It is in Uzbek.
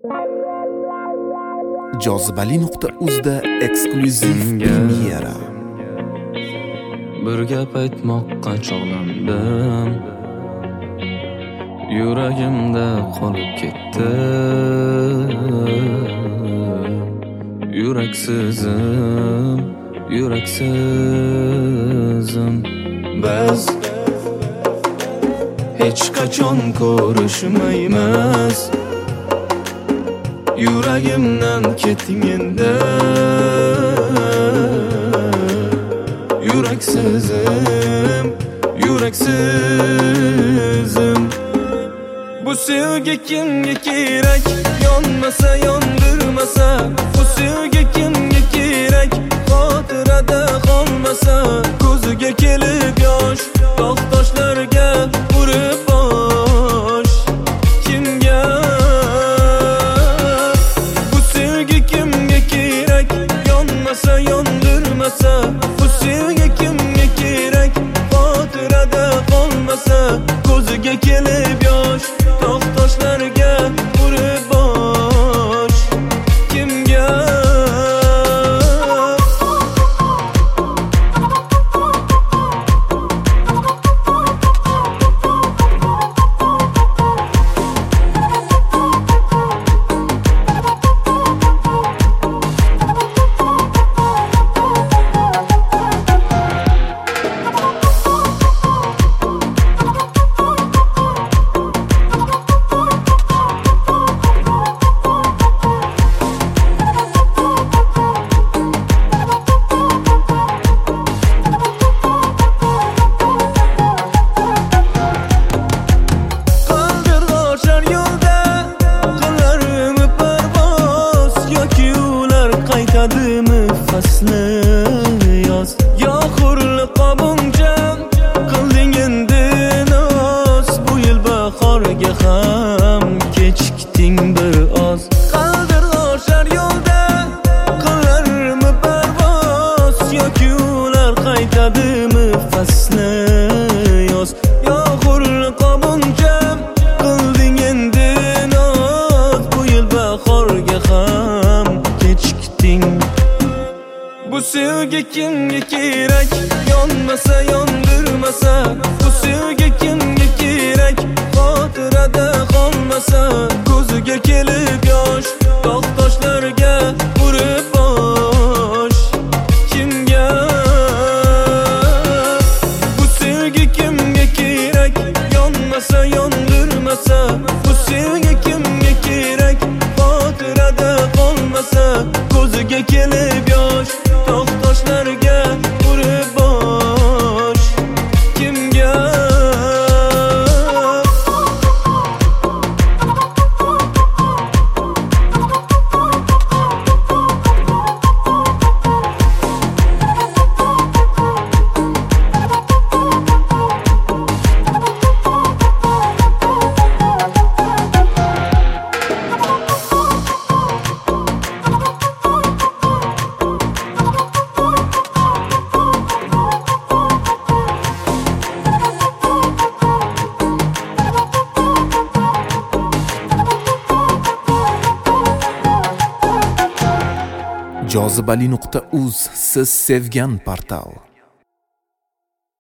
Jozibali.uzda eksklyuziv premyera. Bir gap aytmoqqa chog'landim, yuragimda qolib ketdi. Yuraksizim, yuraksizim. Biz hech qachon ko'rishmaymiz. Yuragimdan keting endi. Yuraksizim, yuraksizim. Bu sevgi kimga kerak? Yonmasa, yondirmasa. Bu sevgi kimga kerak? Xotirada qolmasa. Ko'ziga kelib yosh, tog' toshlarga urib bosh. Kimga? Bu sevgi kimga kerak? Yonmasa, yondirmasa. Bu sevgi kimga kerak? Xotirada qolmasa. Ko'ziga kelib yosh, tog' toshlarga urib bosh. Kimga? Fasli yoz, yo'qurli qobunjam qilding endi noz. Bu yil bahorga ham kechikding bir oz. Qaldir oshar yo'lda qilarmi parvoz, yoki ular qaytadimi fasli yoz. Yo'qurli qobunjam qilding endi noz. Bu yil bahorga ham kechikding. Bu sevgi kimga kerak? Yonmasa, yondirmasa. Bu sevgi kimga kerak? Xotirada qolmasa. Ko'ziga kelib yosh, tog' toshlarga urib bosh. Kimga? Bu sevgi kimga kerak? Yonmasa, yondirmasa. Bu sevgi kimga kerak? Xotirada qolmasa. Ko'ziga kelib yosh, tog' toshlarga urib bosh. Kimga? Jozibali.uz, siz sevgan portal.